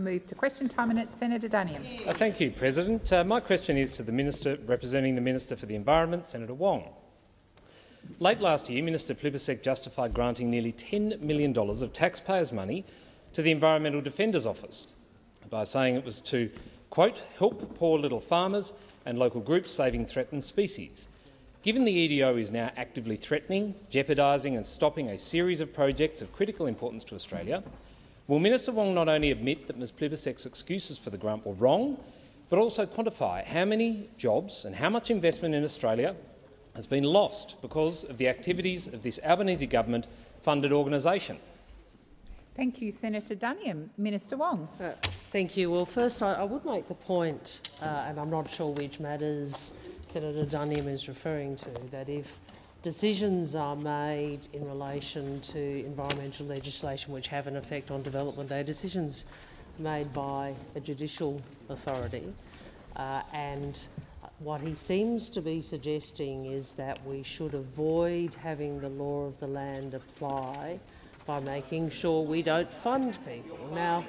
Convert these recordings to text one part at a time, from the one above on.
move to question time, and it's Senator Duniam. Thank you, President. My question is to the Minister representing the Minister for the Environment, Senator Wong. Late last year, Minister Plibersek justified granting nearly $10 million of taxpayers' money to the Environmental Defender's Office by saying it was to, quote, help poor little farmers and local groups saving threatened species. Given the EDO is now actively threatening, jeopardising and stopping a series of projects of critical importance to Australia, will Minister Wong not only admit that Ms Plibersek's excuses for the grant were wrong, but also quantify how many jobs and how much investment in Australia has been lost because of the activities of this Albanese government-funded organisation? Thank you, Senator Duniam. Minister Wong. Thank you. Well, first, I would make the point, and I'm not sure which matters Senator Duniam is referring to, that if decisions are made in relation to environmental legislation which have an effect on development, they're decisions made by a judicial authority. And what he seems to be suggesting is that we should avoid having the law of the land apply by making sure we don't fund people. Now,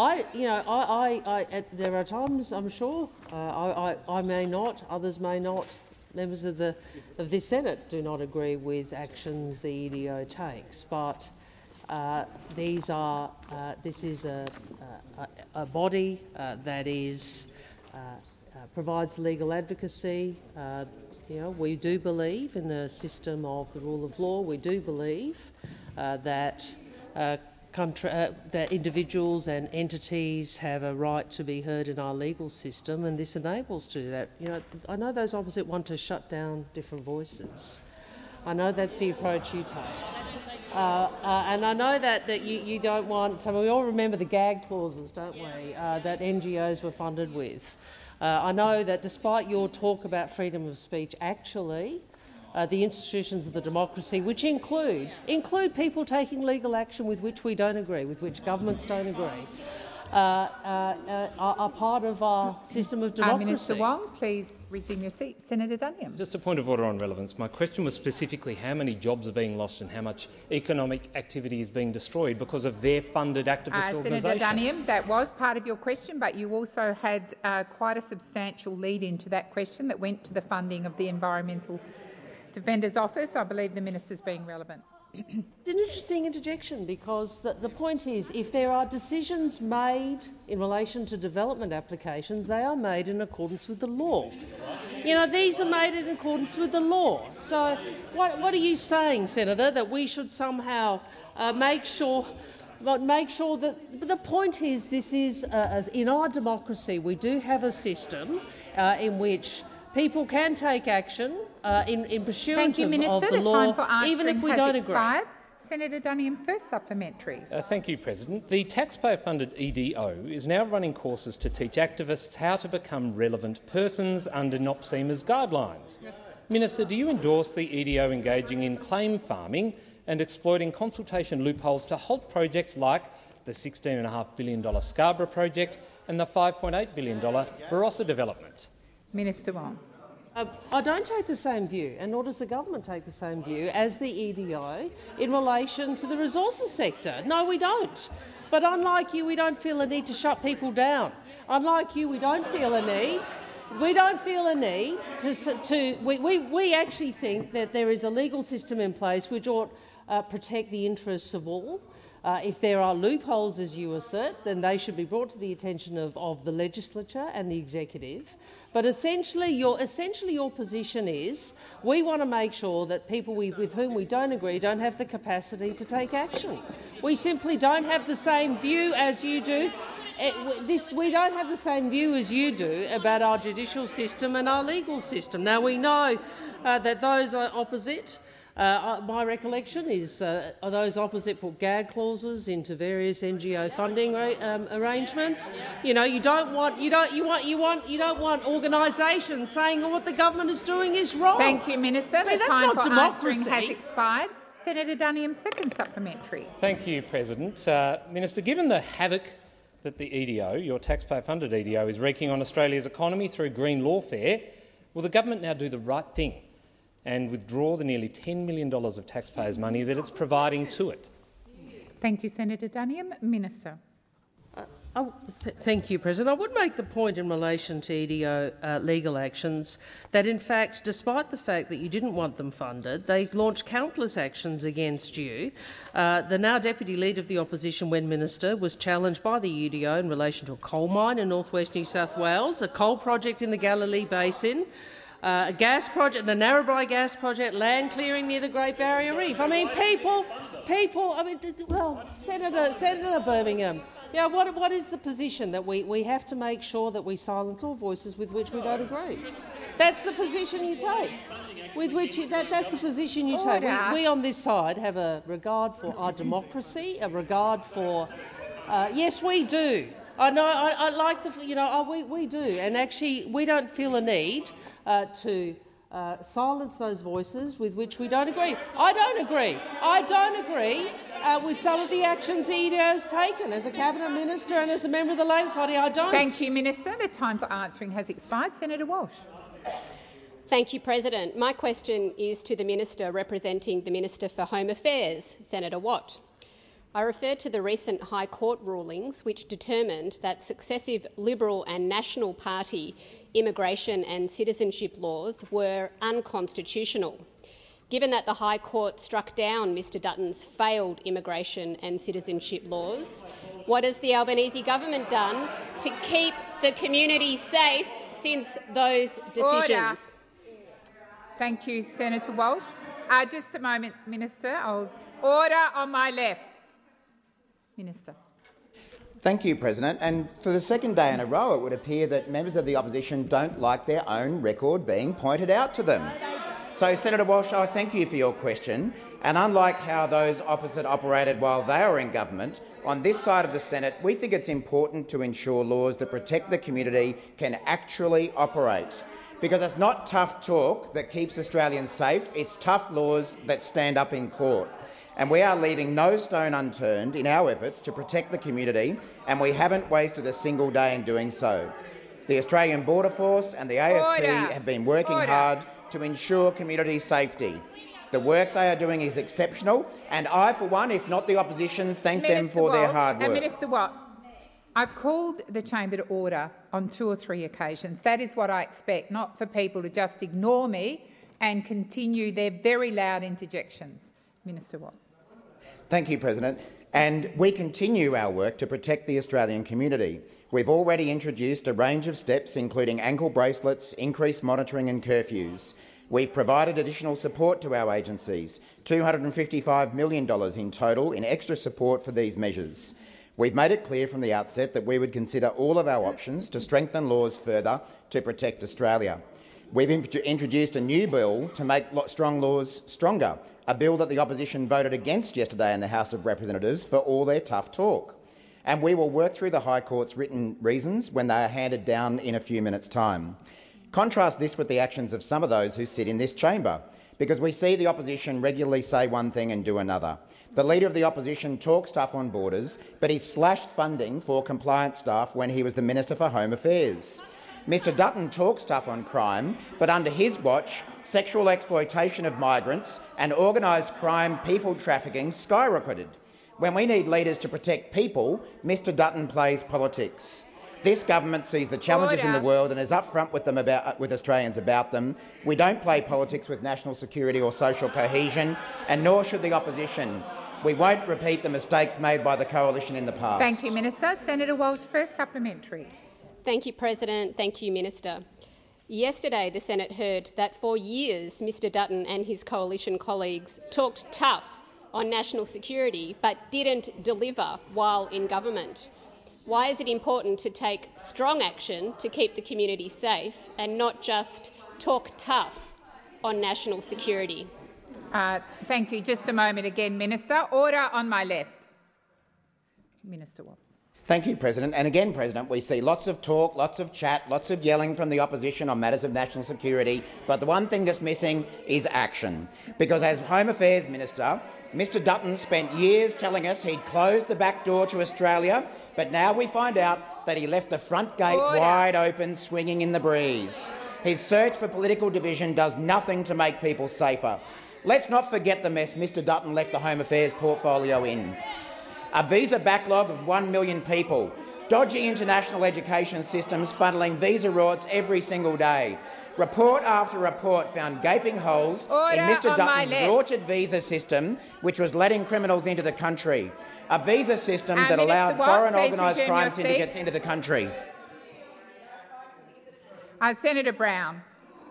there are times, I'm sure, I may not, others may not. Members of this Senate do not agree with actions the EDO takes, but this is a body that provides legal advocacy. We do believe in the system of the rule of law. We do believe that individuals and entities have a right to be heard in our legal system, and this enables to do that. I know those opposite want to shut down different voices. I know that's the approach you take. And I know that you don't want... we all remember the gag clauses, don't we, that NGOs were funded with. I know that despite your talk about freedom of speech, actually, the institutions of the democracy, which include people taking legal action with which we don't agree, with which governments don't agree, are part of our system of democracy. Minister Wong, please resume your seat. Senator Duniam. Just a point of order on relevance. My question was specifically how many jobs are being lost and how much economic activity is being destroyed because of their funded activist organisation. Senator Duniam, that was part of your question, but you also had quite a substantial lead into that question that went to the funding of the Environmental Defender's Office. I believe the minister's being relevant. It's an interesting interjection because the point is, if there are decisions made in relation to development applications, they are made in accordance with the law. These are made in accordance with the law. So what are you saying, Senator, that we should somehow make sure that... But the point is, this is in our democracy, we do have a system in which people can take action in pursuance of the law, even if we don't agree. Senator Duniam, first supplementary. Thank you, President. The taxpayer-funded EDO is now running courses to teach activists how to become relevant persons under NOPSEMA's guidelines. Minister, do you endorse the EDO engaging in claim farming and exploiting consultation loopholes to halt projects like the $16.5 billion Scarborough project and the $5.8 billion Barossa development? Minister Wong. I don't take the same view, and nor does the government take the same view as the EDO in relation to the resources sector. No, we don't. But unlike you, we don't feel a need to shut people down. Unlike you, we don't feel a need. We don't feel a need we actually think that there is a legal system in place which ought protect the interests of all. If there are loopholes, as you assert, then they should be brought to the attention of the legislature and the executive. But essentially your position is we want to make sure that people with whom we don't agree don't have the capacity to take action. We simply don't have the same view as you do. We don't have the same view as you do about our judicial system and our legal system. Now, we know that those are opposite. My recollection is those opposite put gag clauses into various NGO funding arrangements. You don't want organisations saying what the government is doing is wrong. Thank you, Minister. The time for answering has expired. Senator Duniam, second supplementary. Thank you, President. Minister, given the havoc that the EDO, your taxpayer-funded EDO, is wreaking on Australia's economy through green lawfare, will the government now do the right thing and withdraw the nearly $10 million of taxpayers' money that it's providing to it? Thank you, Senator Duniam. Minister. Thank you, President. I would make the point in relation to EDO legal actions that, in fact, despite the fact that you didn't want them funded, they launched countless actions against you. The now Deputy Leader of the Opposition, when Minister, was challenged by the EDO in relation to a coal mine in northwest New South Wales, a coal project in the Galilee Basin, a gas project, the Narrabri gas project, land clearing near the Great Barrier Reef. I mean, people. I mean, well, Senator Birmingham. Yeah, what is the position that we have to make sure that we silence all voices with which we don't agree? That's the position you take. With which that's the position you take. We on this side have a regard for our democracy, a regard for. Yes, we do. I know. I like the. We do, and actually, we don't feel a need to. Silence those voices with which we don't agree. I don't agree. I don't agree with some of the actions the EDO has taken as a Cabinet Minister and as a member of the Labor Party. I don't. Thank you, Minister. The time for answering has expired. Senator Walsh. Thank you, President. My question is to the Minister representing the Minister for Home Affairs, Senator Watt. I refer to the recent High Court rulings which determined that successive Liberal and National Party immigration and citizenship laws were unconstitutional. Given that the High Court struck down Mr Dutton's failed immigration and citizenship laws, what has the Albanese government done to keep the community safe since those decisions? Order. Thank you, Senator Walsh. Just a moment, Minister. Order on my left. Minister. Thank you, President. And for the second day in a row, it would appear that members of the opposition don't like their own record being pointed out to them. So, Senator Walsh, I thank you for your question. And unlike how those opposite operated while they were in government, on this side of the Senate, we think it's important to ensure laws that protect the community can actually operate. Because it's not tough talk that keeps Australians safe, it's tough laws that stand up in court. And we are leaving no stone unturned in our efforts to protect the community, and we haven't wasted a single day in doing so. The Australian Border Force and the AFP have been working hard to ensure community safety. The work they are doing is exceptional, and I, for one, if not the opposition, thank them for their hard work. Minister Watt, I've called the chamber to order on 2 or 3 occasions. That is what I expect, not for people to just ignore me and continue their very loud interjections. Minister Watt. Thank you, President. And we continue our work to protect the Australian community. We've already introduced a range of steps, including ankle bracelets, increased monitoring and curfews. We've provided additional support to our agencies, $255 million in total in extra support for these measures. We've made it clear from the outset that we would consider all of our options to strengthen laws further to protect Australia. We've introduced a new bill to make strong laws stronger, a bill that the opposition voted against yesterday in the House of Representatives for all their tough talk. And we will work through the High Court's written reasons when they are handed down in a few minutes' time. Contrast this with the actions of some of those who sit in this chamber, because we see the opposition regularly say one thing and do another. The Leader of the Opposition talks tough on borders, but he slashed funding for compliance staff when he was the Minister for Home Affairs. Mr Dutton talks tough on crime, but under his watch, sexual exploitation of migrants and organised crime, people trafficking skyrocketed. When we need leaders to protect people, Mr Dutton plays politics. This government sees the challenges in the world and is upfront with Australians about them. We don't play politics with national security or social cohesion, and nor should the opposition. We won't repeat the mistakes made by the coalition in the past. Thank you, Minister. Senator Walsh, first supplementary. Thank you, President. Thank you, Minister. Yesterday, the Senate heard that for years Mr Dutton and his coalition colleagues talked tough on national security but didn't deliver while in government. Why is it important to take strong action to keep the community safe and not just talk tough on national security? Thank you. Just a moment again, Minister. Order on my left. Minister Watt. Thank you, President. And again, President, we see lots of talk, lots of chat, lots of yelling from the opposition on matters of national security, but the one thing that's missing is action. Because as Home Affairs Minister, Mr Dutton spent years telling us he'd closed the back door to Australia, but now we find out that he left the front gate wide open, swinging in the breeze. His search for political division does nothing to make people safer. Let's not forget the mess Mr Dutton left the Home Affairs portfolio in. A visa backlog of 1 million people, dodgy international education systems funneling visa routes every single day. Report after report found gaping holes in Mr Dutton's rorted visa system, which was letting criminals into the country. A visa system that allowed foreign organised crime syndicates into the country. Senator Brown.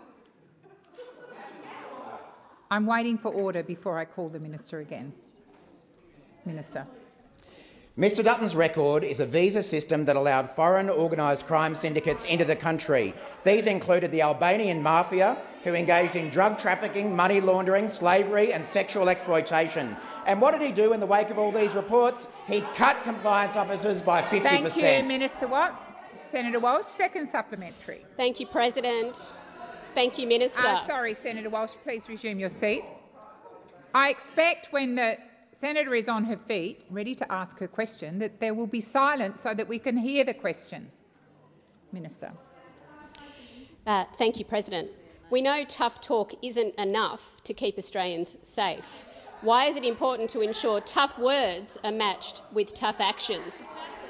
I'm waiting for order before I call the minister again. Minister. Mr Dutton's record is a visa system that allowed foreign organised crime syndicates into the country. These included the Albanian mafia, who engaged in drug trafficking, money laundering, slavery and sexual exploitation. And what did he do in the wake of all these reports? He cut compliance officers by 50%. Thank you, Minister Watt. Senator Walsh, second supplementary. Thank you, President. Thank you, Minister. Sorry, Senator Walsh, please resume your seat. I expect when the Senator is on her feet, ready to ask her question, that there will be silence so that we can hear the question. Minister. Thank you, President. We know tough talk isn't enough to keep Australians safe. Why is it important to ensure tough words are matched with tough actions?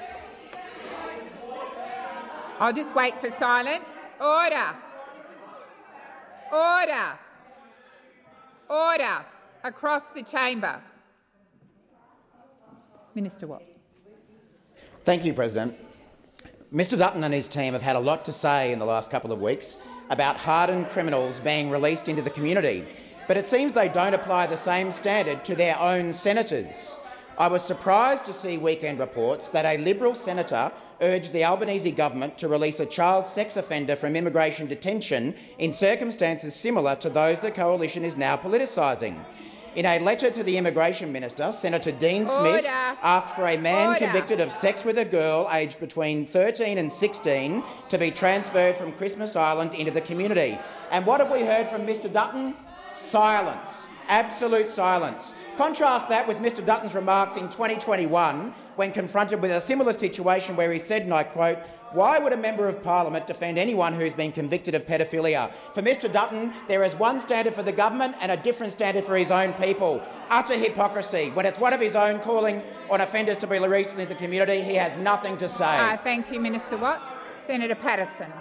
I'll just wait for silence. Order. Order. Order. Across the chamber. Minister Watt. Thank you, President. Mr Dutton and his team have had a lot to say in the last couple of weeks about hardened criminals being released into the community, but it seems they don't apply the same standard to their own senators. I was surprised to see weekend reports that a Liberal senator urged the Albanese government to release a child sex offender from immigration detention in circumstances similar to those the coalition is now politicising. In a letter to the Immigration Minister, Senator Dean Smith asked for a man convicted of sex with a girl aged between 13 and 16 to be transferred from Christmas Island into the community. And what have we heard from Mr Dutton? Silence. Absolute silence. Contrast that with Mr Dutton's remarks in 2021 when confronted with a similar situation where he said, and I quote, "Why would a member of parliament defend anyone who's been convicted of pedophilia? For Mr Dutton, there is one standard for the government and a different standard for his own people. Utter hypocrisy. When it's one of his own calling on offenders to be released into the community, he has nothing to say." Thank you, Minister Watt. Senator Patterson.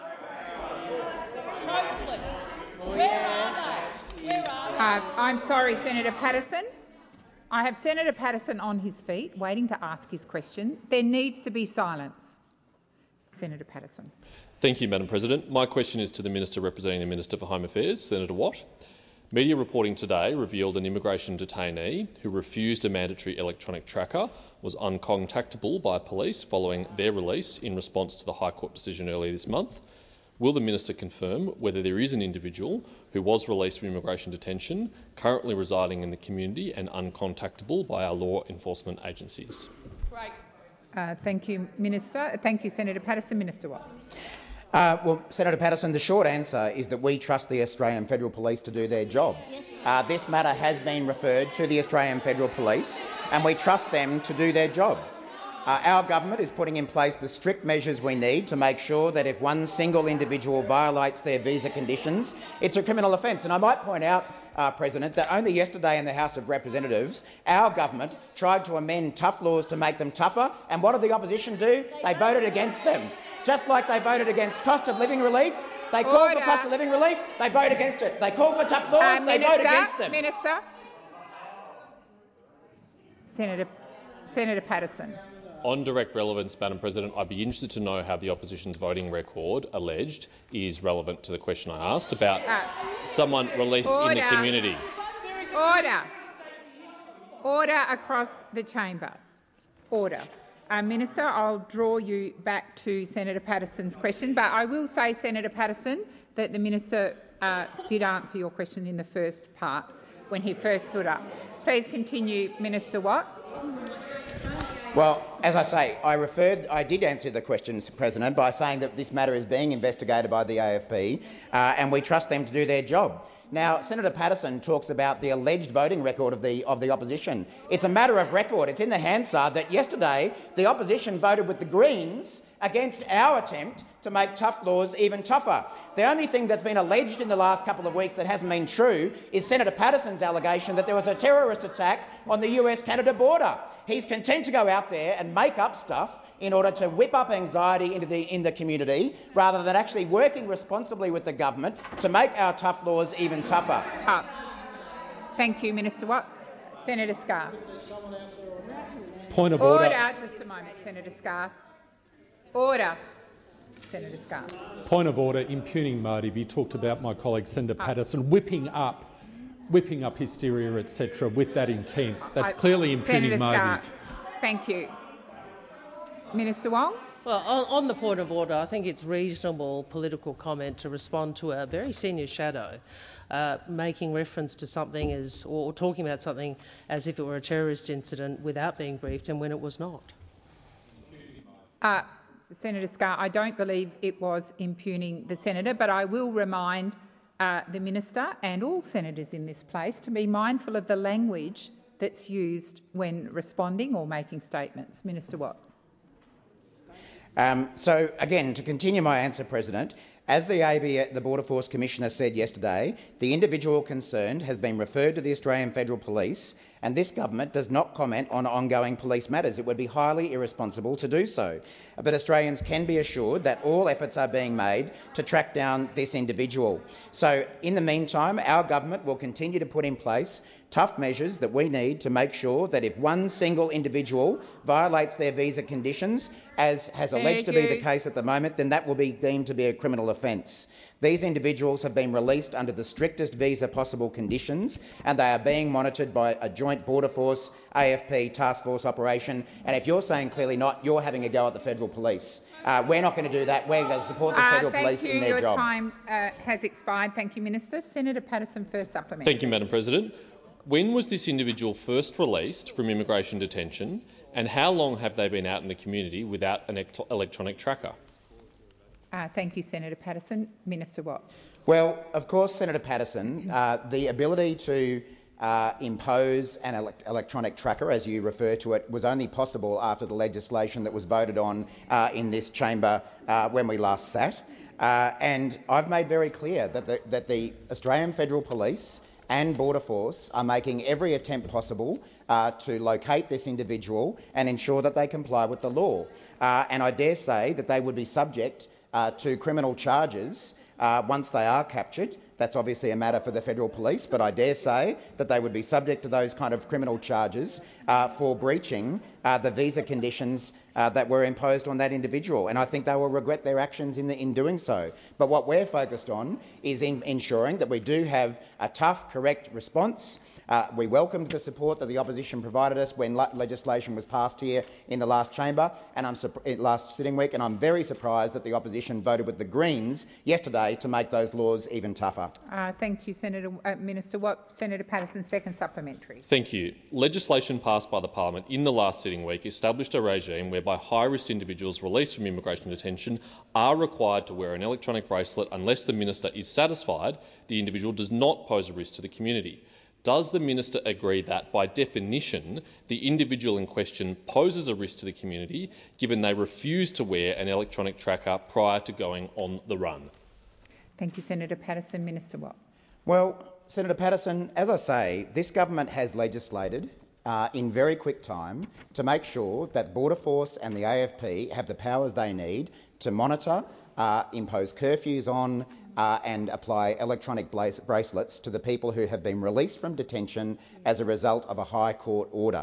Hopeless. Where are they? I'm sorry, Senator Patterson. I have Senator Patterson on his feet, waiting to ask his question. There needs to be silence. Senator Patterson. Thank you, Madam President. My question is to the Minister representing the Minister for Home Affairs, Senator Watt. Media reporting today revealed an immigration detainee who refused a mandatory electronic tracker was uncontactable by police following their release in response to the High Court decision earlier this month. Will the minister confirm whether there is an individual who was released from immigration detention, currently residing in the community and uncontactable by our law enforcement agencies? Thank you, Minister. Thank you, Senator Patterson. Minister Watt. Well, Senator Patterson, the short answer is that we trust the Australian Federal Police to do their job. This matter has been referred to the Australian Federal Police and we trust them to do their job. Our government is putting in place the strict measures we need to make sure that if one single individual violates their visa conditions, it's a criminal offence. And I might point out, President, that only yesterday in the House of Representatives, our government tried to amend tough laws to make them tougher. And what did the opposition do? They voted against them. Just like they voted against cost of living relief, they call for cost of living relief, they vote against it. They call for tough laws, they vote against them. Minister. Senator Patterson. On direct relevance, Madam President, I'd be interested to know how the opposition's voting record, alleged, is relevant to the question I asked about someone released in the community. Order. Order across the chamber. Order. Minister, I'll draw you back to Senator Patterson's question, but I will say, Senator Patterson, that the minister did answer your question in the first part when he first stood up. Please continue, Minister Watt. Well, as I say, I did answer the question, President, by saying that this matter is being investigated by the AFP and we trust them to do their job. Now, Senator Patterson talks about the alleged voting record of the opposition. It's a matter of record. It's in the Hansard that yesterday the opposition voted with the Greens against our attempt to make tough laws even tougher. The only thing that's been alleged in the last couple of weeks that hasn't been true is Senator Patterson's allegation that there was a terrorist attack on the US-Canada border. He's content to go out there and make up stuff in order to whip up anxiety in the community, rather than actually working responsibly with the government to make our tough laws even tougher. Thank you, Minister Watt. Senator Scarr. Point of order. Order. Just a moment, Senator Scarr. Order. Senator Scarr. Point of order. Impugning motive. You talked about my colleague Senator Patterson whipping up hysteria, etc., with that intent. That's clearly impugning Senator motive. Scarr. Thank you. Minister Wong. Well, on the point of order, I think it's reasonable political comment to respond to a very senior shadow making reference to something or talking about something as if it were a terrorist incident without being briefed, and when it was not. Senator Scarr, I don't believe it was impugning the senator, but I will remind the minister and all senators in this place to be mindful of the language that's used when responding or making statements. Minister Watt. So, again, to continue my answer, President, as the Border Force Commissioner said yesterday, the individual concerned has been referred to the Australian Federal Police, and this government does not comment on ongoing police matters. It would be highly irresponsible to do so. But Australians can be assured that all efforts are being made to track down this individual. So, in the meantime, our government will continue to put in place tough measures that we need to make sure that if one single individual violates their visa conditions, as has alleged to be the case at the moment, then that will be deemed to be a criminal offence. These individuals have been released under the strictest visa possible conditions, and they are being monitored by a joint Border Force AFP task force operation. And if you're saying clearly not, you're having a go at the Federal Police. We're not going to do that. We're going to support the Federal Police in their job. Your time has expired. Thank you, Minister. Senator Patterson, first supplementary. Thank you, Madam President. When was this individual first released from immigration detention, and how long have they been out in the community without an electronic tracker? Thank you, Senator Patterson. Minister Watt. Well, of course, Senator Patterson, the ability to impose an electronic tracker, as you refer to it, was only possible after the legislation that was voted on in this chamber when we last sat. And I've made very clear that the Australian Federal Police and Border Force are making every attempt possible to locate this individual and ensure that they comply with the law. And I dare say that they would be subject to criminal charges once they are captured. That's obviously a matter for the Federal Police, but I dare say that they would be subject to those kind of criminal charges for breaching the visa conditions that were imposed on that individual, and I think they will regret their actions in doing so. But what we're focused on is ensuring that we do have a tough, correct response. We welcomed the support that the opposition provided us when legislation was passed here in the last chamber and last sitting week, and I'm very surprised that the opposition voted with the Greens yesterday to make those laws even tougher. Thank you, Minister Watt. Senator Patterson, second supplementary. Thank you. Legislation passed by the parliament in the last sitting week established a regime whereby high-risk individuals released from immigration detention are required to wear an electronic bracelet unless the minister is satisfied the individual does not pose a risk to the community. Does the minister agree that, by definition, the individual in question poses a risk to the community, given they refuse to wear an electronic tracker prior to going on the run? Thank you, Senator Patterson. Minister Watt. Well, Senator Patterson, as I say, this government has legislated in very quick time to make sure that Border Force and the AFP have the powers they need to monitor, impose curfews on and apply electronic bracelets to the people who have been released from detention as a result of a High Court order.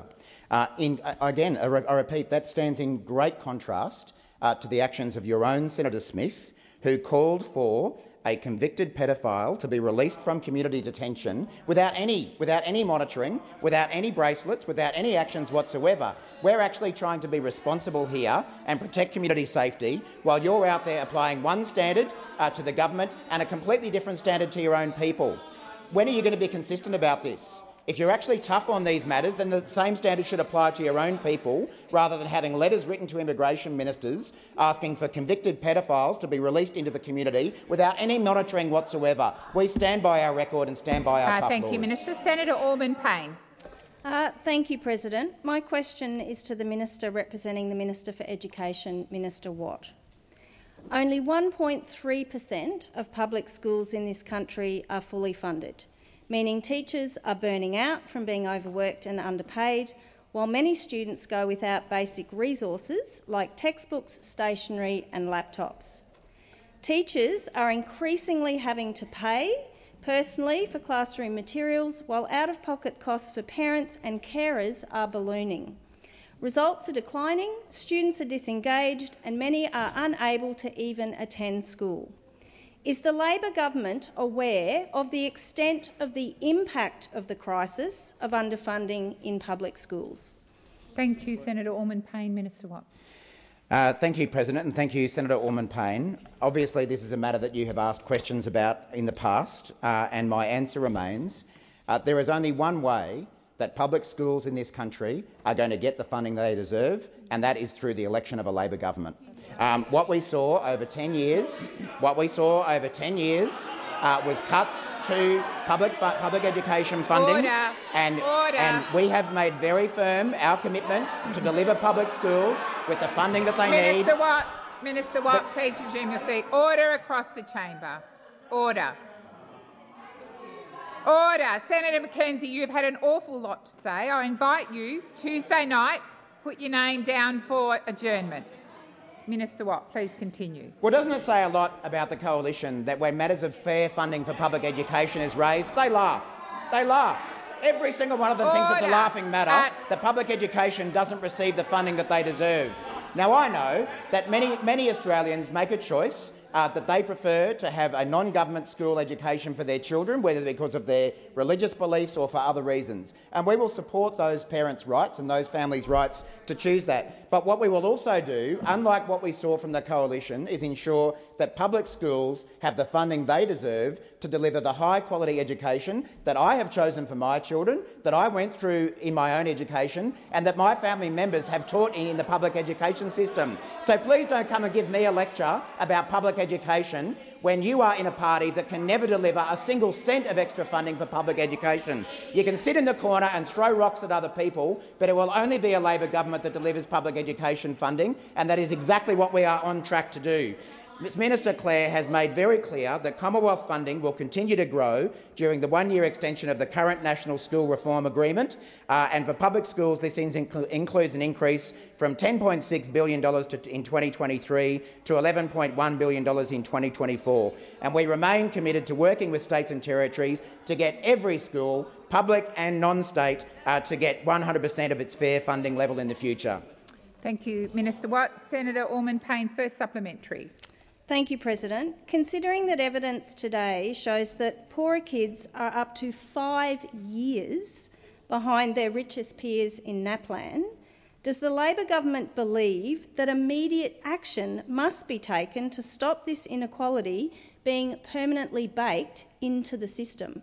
Again, I repeat, that stands in great contrast to the actions of your own Senator Smith, who called for a convicted pedophile to be released from community detention without any monitoring, without any bracelets, without any actions whatsoever. We're actually trying to be responsible here and protect community safety while you're out there applying one standard to the government and a completely different standard to your own people. When are you going to be consistent about this? If you're actually tough on these matters, then the same standard should apply to your own people, rather than having letters written to immigration ministers asking for convicted pedophiles to be released into the community without any monitoring whatsoever. We stand by our record and stand by our tough laws. Thank you, Minister. Senator Orban Payne. Thank you, President. My question is to the Minister representing the Minister for Education, Minister Watt. Only 1.3% of public schools in this country are fully funded, meaning teachers are burning out from being overworked and underpaid, while many students go without basic resources like textbooks, stationery and laptops. Teachers are increasingly having to pay personally for classroom materials, while out-of-pocket costs for parents and carers are ballooning. Results are declining, students are disengaged and many are unable to even attend school. Is the Labor government aware of the extent of the impact of the crisis of underfunding in public schools? Thank you, Senator Orman-Payne. Minister Watt. Thank you, President, and thank you, Senator Orman-Payne. Obviously, this is a matter that you have asked questions about in the past, and my answer remains there is only one way that public schools in this country are going to get the funding they deserve, and that is through the election of a Labor government. What we saw over 10 years, was cuts to public education funding, and we have made very firm our commitment to deliver public schools with the funding that they need. Minister Watt, please resume your seat. Order across the chamber. Order. Order. Senator McKenzie, you've had an awful lot to say. I invite you, Tuesday night, put your name down for adjournment. Minister Watt, please continue. Well, doesn't it say a lot about the coalition that when matters of fair funding for public education is raised, they laugh? They laugh. Every single one of them thinks it's a laughing matter that public education doesn't receive the funding that they deserve. Now, I know that many Australians make a choice that they prefer to have a non-government school education for their children, whether because of their religious beliefs or for other reasons. And we will support those parents' rights and those families' rights to choose that. But what we will also do, unlike what we saw from the coalition, is ensure that public schools have the funding they deserve to deliver the high-quality education that I have chosen for my children, that I went through in my own education, and that my family members have taught in the public education system. So please don't come and give me a lecture about public education when you are in a party that can never deliver a single cent of extra funding for public education. You can sit in the corner and throw rocks at other people, but it will only be a Labor government that delivers public education funding, and that is exactly what we are on track to do. Ms Minister Clare has made very clear that Commonwealth funding will continue to grow during the one-year extension of the current National School Reform Agreement, and for public schools this includes an increase from $10.6 billion in 2023 to $11.1 billion in 2024. And we remain committed to working with states and territories to get every school, public and non-state, to get 100% of its fair funding level in the future. Thank you, Minister Watt. Senator Orman-Payne, first supplementary. Thank you, President. Considering that evidence today shows that poorer kids are up to 5 years behind their richest peers in NAPLAN, does the Labor government believe that immediate action must be taken to stop this inequality being permanently baked into the system?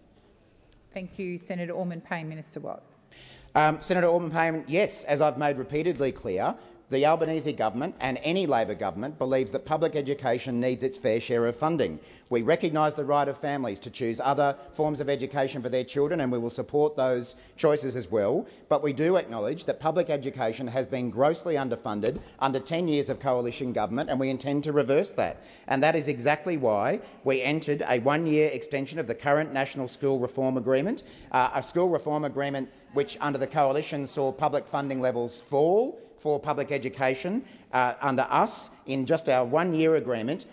Thank you, Senator Orman-Payne. Minister Watt. Senator Orman-Payne, yes, as I've made repeatedly clear, the Albanese government and any Labor government believes that public education needs its fair share of funding. We recognise the right of families to choose other forms of education for their children, and we will support those choices as well. But we do acknowledge that public education has been grossly underfunded under 10 years of coalition government, and we intend to reverse that. And that is exactly why we entered a one-year extension of the current National School Reform Agreement, a school reform agreement which under the coalition saw public funding levels fall for public education. Under us, in just our one-year agreement,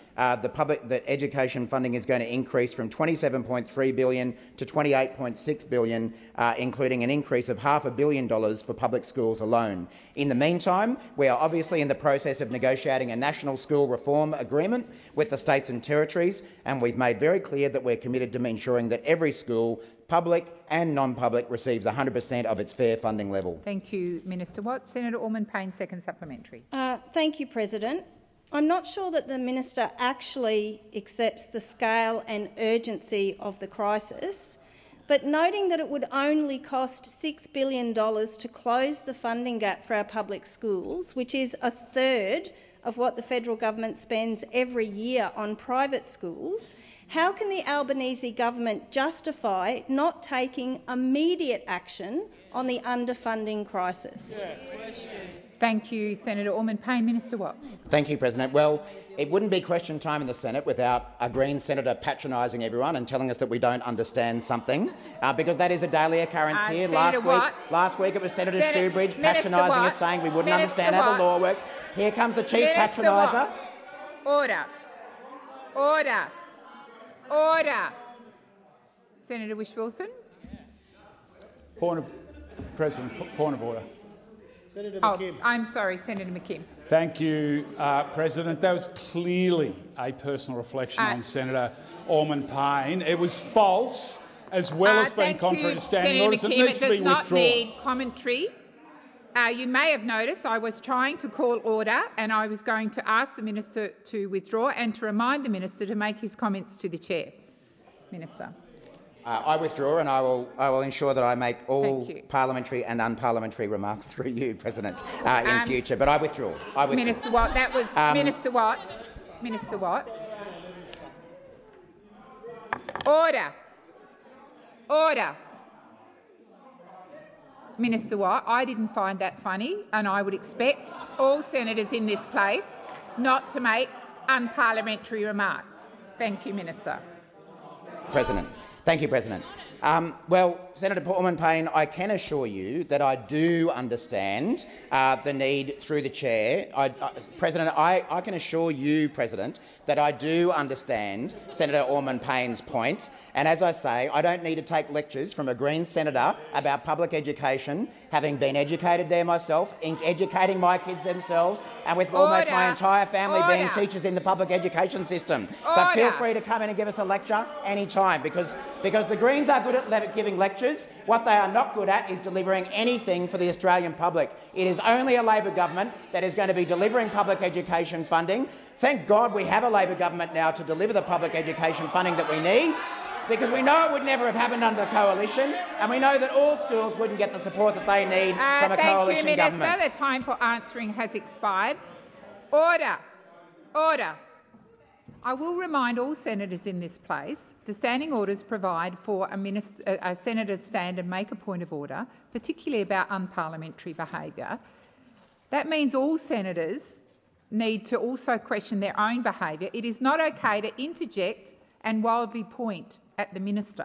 the education funding is going to increase from $27.3 billion to $28.6 billion, including an increase of $500 million for public schools alone. In the meantime, we are obviously in the process of negotiating a national school reform agreement with the states and territories, and we've made very clear that we're committed to ensuring that every school, public and non-public, receives 100% of its fair funding level. Thank you, Minister Watt. Senator Orman-Payne, second supplementary. Thank you, President. I'm not sure that the minister actually accepts the scale and urgency of the crisis, but noting that it would only cost $6 billion to close the funding gap for our public schools, which is a third of what the federal government spends every year on private schools, how can the Albanese government justify not taking immediate action on the underfunding crisis? Thank you, Senator Orman-Payne. Minister Watt. Thank you, President. Well, it wouldn't be question time in the Senate without a Green senator patronising everyone and telling us that we don't understand something, because that is a daily occurrence here. Last week it was Senator Stewbridge patronising us, saying we wouldn't understand how the law works. Here comes the chief patroniser. Order. Order. Order. Senator Whish-Wilson. Point of order. Senator McKim. I'm sorry, Senator McKim. Thank you, President. That was clearly a personal reflection on Senator Orman-Payne. It was false, as well as being contrary to standing orders. It needs to be withdrawn. It does not need commentary. You may have noticed I was trying to call order, and I was going to ask the minister to withdraw and to remind the minister to make his comments to the chair. Minister. I withdraw, and I will ensure that I make all parliamentary and unparliamentary remarks through you, President, in future. But I withdraw. Minister Watt, that was Minister Watt. Minister Watt. Order. Order. Minister Watt, I didn't find that funny, and I would expect all senators in this place not to make unparliamentary remarks. Thank you, Minister. President. Thank you, President. Well, Senator Orman-Payne, I can assure you that I do understand the need through the chair. President, I can assure you, President, that I do understand Senator Orman-Payne's point. And as I say, I don't need to take lectures from a Green senator about public education, having been educated there myself, educating my kids themselves, and with almost my entire family being teachers in the public education system. But feel free to come in and give us a lecture any time, because the Greens are good at giving lectures. What they are not good at is delivering anything for the Australian public. It is only a Labor government that is going to be delivering public education funding. Thank God we have a Labor government now to deliver the public education funding that we need, because we know it would never have happened under the coalition, and we know that all schools wouldn't get the support that they need from a coalition government. Thank you, Minister. The time for answering has expired. Order. Order. I will remind all senators in this place the standing orders provide for a senator to stand and make a point of order, particularly about unparliamentary behaviour. That means all senators need to also question their own behaviour. It is not okay to interject and wildly point at the minister.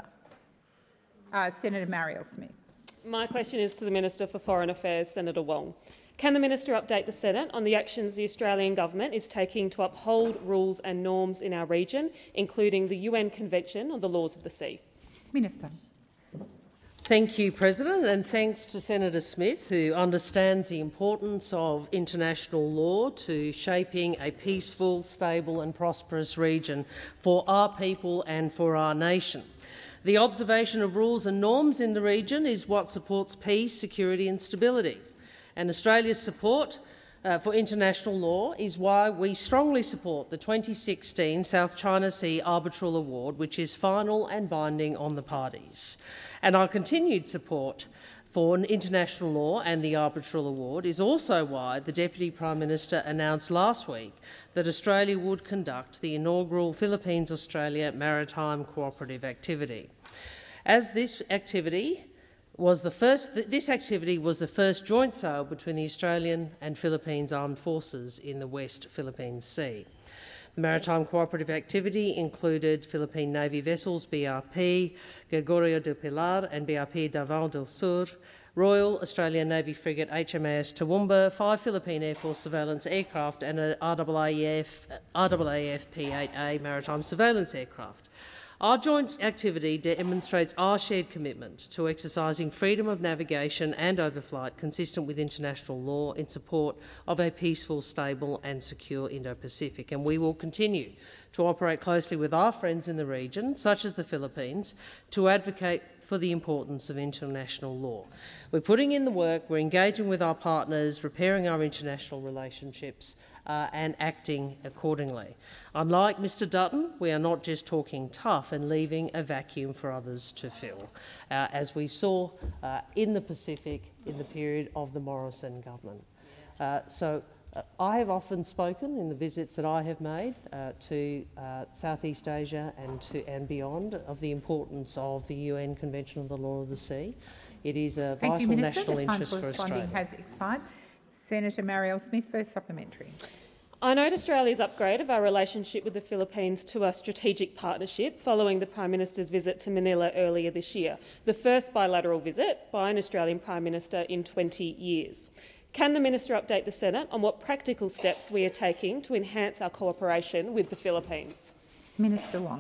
Senator Marielle Smith. My question is to the Minister for Foreign Affairs, Senator Wong. Can the minister update the Senate on the actions the Australian government is taking to uphold rules and norms in our region, including the UN Convention on the Laws of the Sea? Minister. Thank you, President, and thanks to Senator Smith, who understands the importance of international law to shaping a peaceful, stable and prosperous region for our people and for our nation. The observation of rules and norms in the region is what supports peace, security and stability. And Australia's support for international law is why we strongly support the 2016 South China Sea Arbitral Award, which is final and binding on the parties. And our continued support for international law and the Arbitral Award is also why the Deputy Prime Minister announced last week that Australia would conduct the inaugural Philippines-Australia Maritime Cooperative Activity. As this activity was the first joint sail between the Australian and Philippines Armed Forces in the West Philippine Sea. The maritime cooperative activity included Philippine Navy vessels BRP Gregorio del Pilar and BRP Davao del Sur, Royal Australian Navy frigate HMAS Toowoomba, 5 Philippine Air Force surveillance aircraft and an RAAF P-8A maritime surveillance aircraft. Our joint activity demonstrates our shared commitment to exercising freedom of navigation and overflight consistent with international law in support of a peaceful, stable and secure Indo-Pacific. And we will continue to operate closely with our friends in the region, such as the Philippines, to advocate for the importance of international law. We're putting in the work, we're engaging with our partners, repairing our international relationships and acting accordingly. Unlike Mr Dutton, we are not just talking tough and leaving a vacuum for others to fill, as we saw in the Pacific in the period of the Morrison government. So I have often spoken in the visits that I have made to Southeast Asia and beyond of the importance of the UN Convention on the Law of the Sea. It is a vital national interest for Australia. The time for responding has expired. Senator Marielle Smith, first supplementary. I note Australia's upgrade of our relationship with the Philippines to a strategic partnership following the Prime Minister's visit to Manila earlier this year, the first bilateral visit by an Australian Prime Minister in 20 years. Can the Minister update the Senate on what practical steps we are taking to enhance our cooperation with the Philippines? Minister Wong.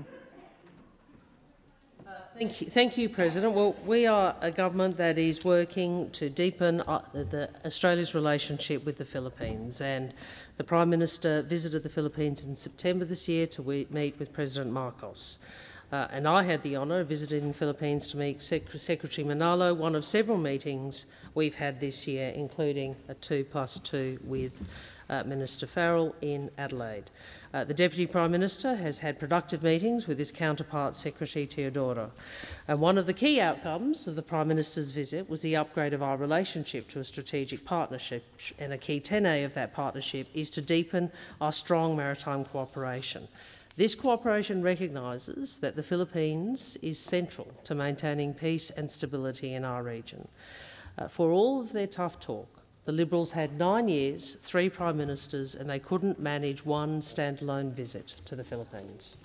Thank you, President. Well, we are a government that is working to deepen Australia's relationship with the Philippines, and the Prime Minister visited the Philippines in September this year to meet with President Marcos. And I had the honour of visiting the Philippines to meet Secretary Manalo, one of several meetings we've had this year, including a 2+2 with Minister Farrell in Adelaide. The Deputy Prime Minister has had productive meetings with his counterpart, Secretary Teodoro. And one of the key outcomes of the Prime Minister's visit was the upgrade of our relationship to a strategic partnership, and a key tenet of that partnership is to deepen our strong maritime cooperation. This cooperation recognises that the Philippines is central to maintaining peace and stability in our region. For all of their tough talk, the Liberals had 9 years, 3 Prime Ministers, and they couldn't manage one standalone visit to the Philippines.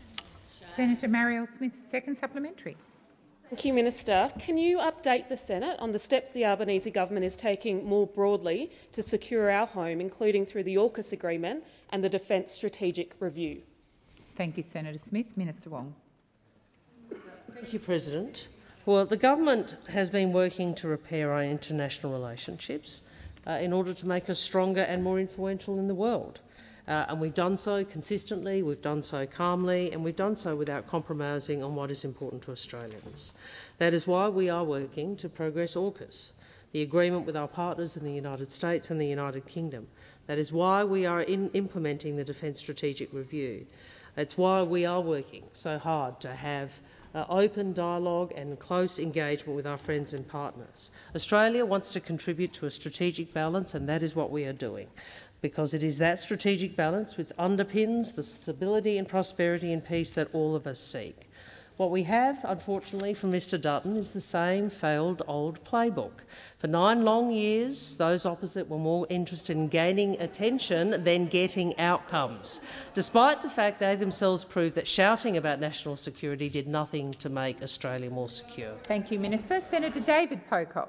Senator Marielle Smith, second supplementary. Thank you, Minister. Can you update the Senate on the steps the Albanese government is taking more broadly to secure our home, including through the AUKUS agreement and the Defence Strategic Review? Thank you, Senator Smith. Minister Wong. Thank you, President. Well, the government has been working to repair our international relationships in order to make us stronger and more influential in the world. And we've done so consistently, we've done so calmly, and we've done so without compromising on what is important to Australians. That is why we are working to progress AUKUS, the agreement with our partners in the United States and the United Kingdom. That is why we are implementing the Defence Strategic Review. That's why we are working so hard to have open dialogue and close engagement with our friends and partners. Australia wants to contribute to a strategic balance, and that is what we are doing, because it is that strategic balance which underpins the stability and prosperity and peace that all of us seek. What we have, unfortunately, from Mr Dutton is the same failed old playbook. For 9 long years, those opposite were more interested in gaining attention than getting outcomes, despite the fact they themselves proved that shouting about national security did nothing to make Australia more secure. Thank you, Minister. Senator David Pocock.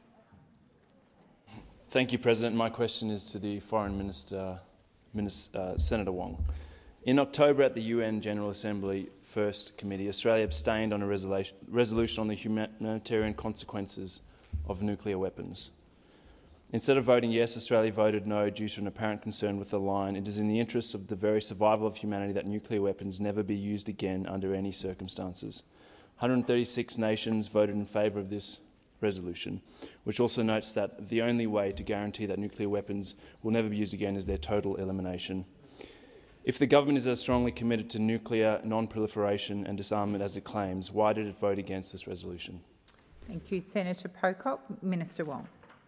Thank you, President. My question is to the Foreign Minister, Senator Wong. In October at the UN General Assembly First Committee, Australia abstained on a resolution on the humanitarian consequences of nuclear weapons. Instead of voting yes, Australia voted no due to an apparent concern with the line, "It is in the interests of the very survival of humanity that nuclear weapons never be used again under any circumstances." 136 nations voted in favour of this resolution, which also notes that the only way to guarantee that nuclear weapons will never be used again is their total elimination. If the government is as strongly committed to nuclear non-proliferation and disarmament as it claims, why did it vote against this resolution? Thank you, Senator Pocock. Minister Wong.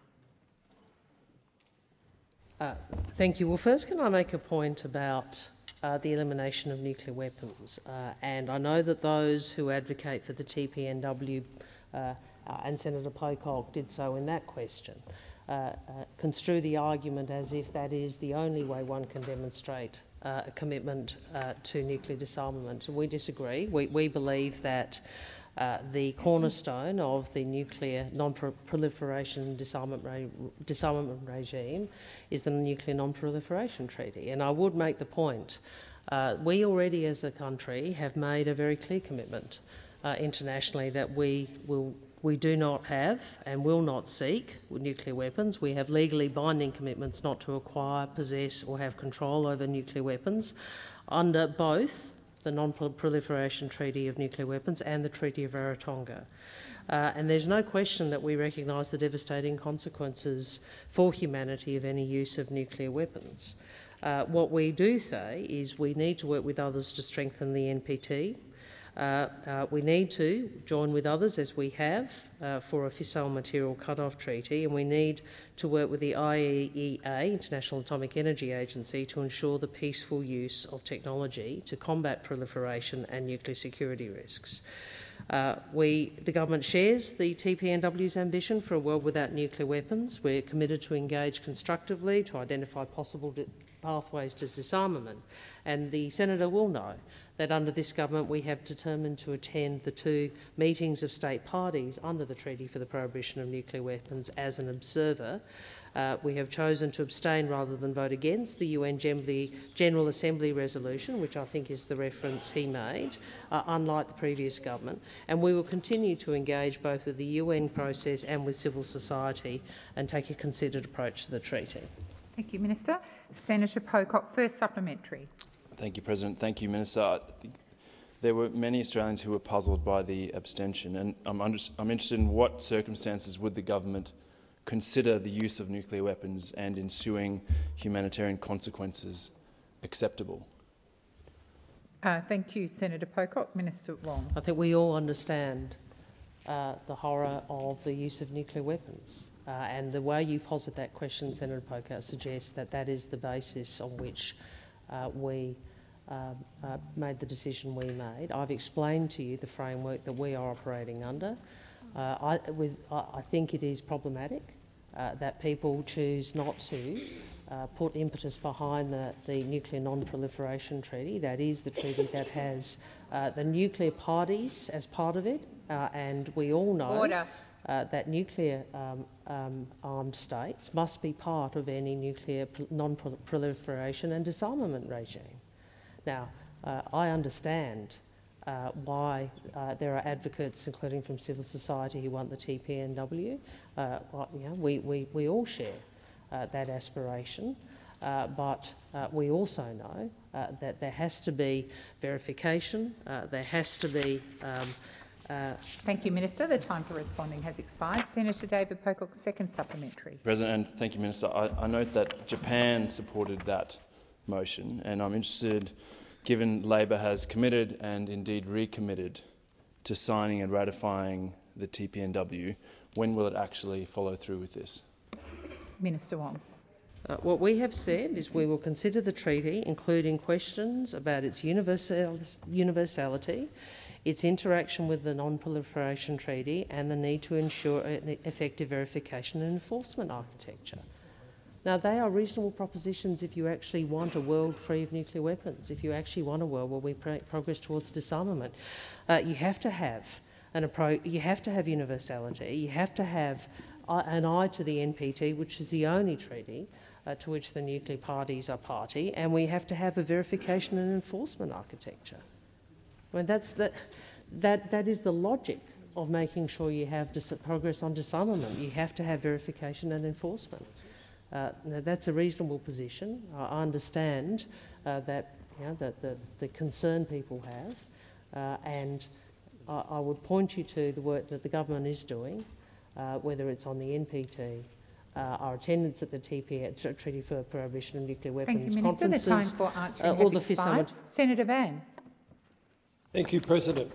Thank you. Well, first, can I make a point about the elimination of nuclear weapons? And I know that those who advocate for the TPNW and Senator Pocock did so in that question, construe the argument as if that is the only way one can demonstrate a commitment to nuclear disarmament. We disagree. We believe that the cornerstone of the nuclear non-proliferation disarmament regime is the Nuclear Non-Proliferation Treaty. And I would make the point, we already as a country have made a very clear commitment internationally that we do not have and will not seek nuclear weapons. We have legally binding commitments not to acquire, possess or have control over nuclear weapons under both the Non-Proliferation Treaty of Nuclear Weapons and the Treaty of Rarotonga. And there's no question that we recognise the devastating consequences for humanity of any use of nuclear weapons. What we do say is we need to work with others to strengthen the NPT. We need to join with others, as we have, for a fissile material cut-off treaty, and we need to work with the IAEA, International Atomic Energy Agency, to ensure the peaceful use of technology to combat proliferation and nuclear security risks. The government shares the TPNW's ambition for a world without nuclear weapons. We're committed to engage constructively to identify possible pathways to disarmament. And the Senator will know that under this government we have determined to attend the 2 meetings of state parties under the Treaty for the Prohibition of Nuclear Weapons as an observer. We have chosen to abstain rather than vote against the UN General Assembly resolution, which I think is the reference he made, unlike the previous government. And we will continue to engage both with the UN process and with civil society and take a considered approach to the treaty. Thank you, Minister. Senator Pocock, first supplementary. Thank you, President. Thank you, Minister. There were many Australians who were puzzled by the abstention, and I'm interested in what circumstances would the government consider the use of nuclear weapons and ensuing humanitarian consequences acceptable? Thank you, Senator Pocock. Minister Wong. I think we all understand the horror of the use of nuclear weapons. And the way you posit that question, Senator Pocock, suggests that that is the basis on which we made the decision we made. I've explained to you the framework that we are operating under. I think it is problematic that people choose not to put impetus behind the Nuclear Non-Proliferation Treaty. That is the treaty that has the nuclear parties as part of it, and we all know that nuclear armed states must be part of any nuclear non-proliferation and disarmament regime. Now, I understand why there are advocates, including from civil society, who want the TPNW. We all share that aspiration, but we also know that there has to be verification, there has to be Thank you, Minister. The time for responding has expired. Senator David Pocock, second supplementary. President, thank you, Minister. I note that Japan supported that motion, and I'm interested, given Labor has committed and indeed recommitted to signing and ratifying the TPNW, when will it actually follow through with this? Minister Wong. What we have said is we will consider the treaty, including questions about its universality, its interaction with the Non-Proliferation Treaty and the need to ensure an effective verification and enforcement architecture. Now, they are reasonable propositions if you actually want a world free of nuclear weapons, if you actually want a world where we progress towards disarmament. You have to have an approach, you have to have universality, you have to have an eye to the NPT, which is the only treaty to which the nuclear parties are party, and we have to have a verification and enforcement architecture. I mean, that is the logic of making sure you have progress on disarmament. You have to have verification and enforcement. Now, that's a reasonable position. I understand that the concern people have, and I would point you to the work that the government is doing, whether it's on the NPT, our attendance at the Treaty for Prohibition of Nuclear Weapons conferences. Thank you, Minister. The time for answering has expired. Senator Van. Thank you, President.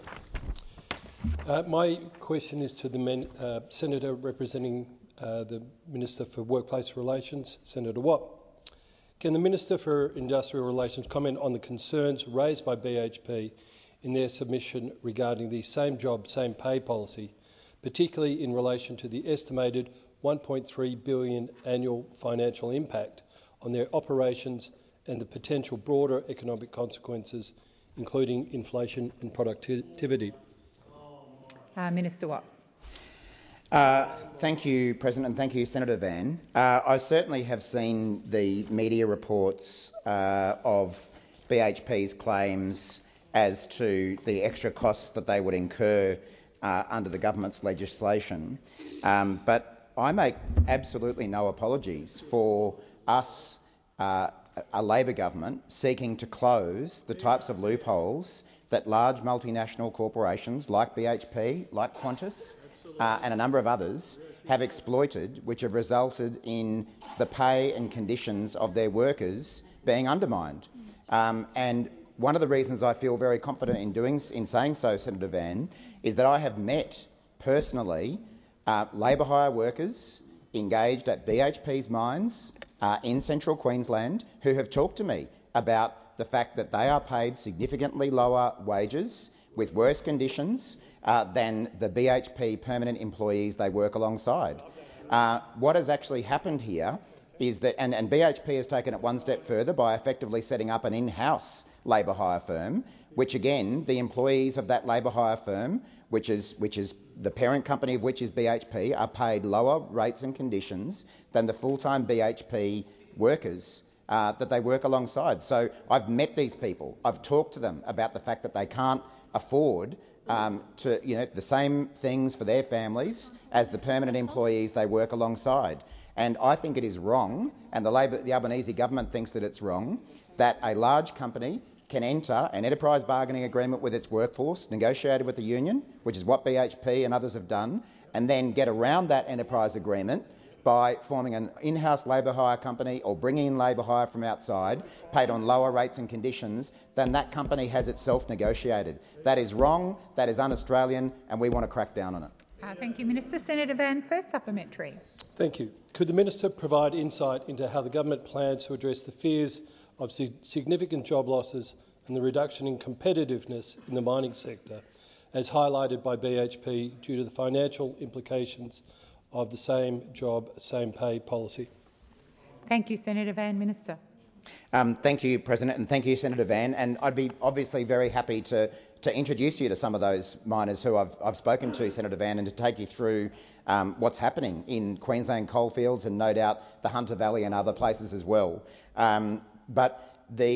My question is to the Senator representing the Minister for Workplace Relations, Senator Watt. Can the Minister for Industrial Relations comment on the concerns raised by BHP in their submission regarding the same job, same pay policy, particularly in relation to the estimated $1.3 billion annual financial impact on their operations and the potential broader economic consequences, including inflation and productivity? Minister Watt. Thank you, President, and thank you, Senator Van. I certainly have seen the media reports of BHP's claims as to the extra costs that they would incur under the government's legislation, but I make absolutely no apologies for us, a Labor government, seeking to close the types of loopholes that large multinational corporations like BHP, like Qantas, and a number of others have exploited, which have resulted in the pay and conditions of their workers being undermined. And one of the reasons I feel very confident in saying so, Senator Van, is that I have met personally labour hire workers engaged at BHP's mines in central Queensland who have talked to me about the fact that they are paid significantly lower wages with worse conditions than the BHP permanent employees they work alongside. What has actually happened here is that, and BHP has taken it one step further by effectively setting up an in-house labour hire firm, which again, the employees of that labour hire firm, which is the parent company of which is BHP, are paid lower rates and conditions than the full-time BHP workers that they work alongside. So I've met these people. I've talked to them about the fact that they can't afford the same things for their families as the permanent employees they work alongside. And I think it is wrong, and the Albanese government thinks that it's wrong, that a large company can enter an enterprise bargaining agreement with its workforce, negotiated with the union, which is what BHP and others have done, and then get around that enterprise agreement by forming an in-house labour hire company or bringing in labour hire from outside, paid on lower rates and conditions than that company has itself negotiated. That is wrong, that is un-Australian, and we want to crack down on it. Thank you, Minister. Senator Van, first supplementary. Thank you. Could the minister provide insight into how the government plans to address the fears of significant job losses and the reduction in competitiveness in the mining sector, as highlighted by BHP due to the financial implications of the same job, same pay policy? Thank you, Senator Van. Minister. Thank you, President, and thank you, Senator Van. And I'd be obviously very happy to introduce you to some of those miners who I've spoken to, Senator Van, and to take you through what's happening in Queensland coalfields and no doubt the Hunter Valley and other places as well. But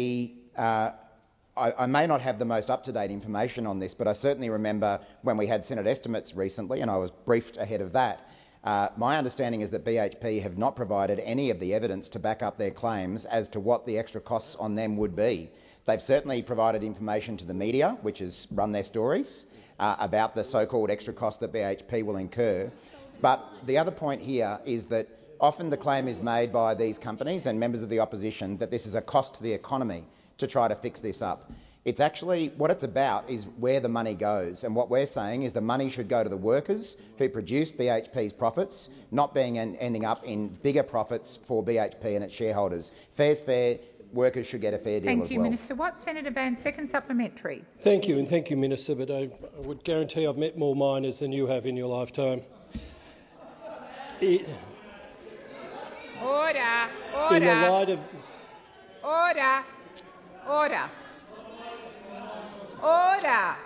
I may not have the most up-to-date information on this, but I certainly remember when we had Senate estimates recently, and I was briefed ahead of that. My understanding is that BHP have not provided any of the evidence to back up their claims as to what the extra costs on them would be. They've certainly provided information to the media, which has run their stories, about the so-called extra costs that BHP will incur. But the other point here is that often the claim is made by these companies and members of the opposition that this is a cost to the economy to try to fix this up. It's actually, what it's about is where the money goes, and what we're saying is the money should go to the workers who produce BHP's profits, not ending up in bigger profits for BHP and its shareholders. Fair's fair. Workers should get a fair deal as well. Thank you, Minister Watt. Senator Van, second supplementary. Thank you, and thank you, Minister, but I would guarantee I've met more miners than you have in your lifetime. Order. In the light of... Order. Order. Order.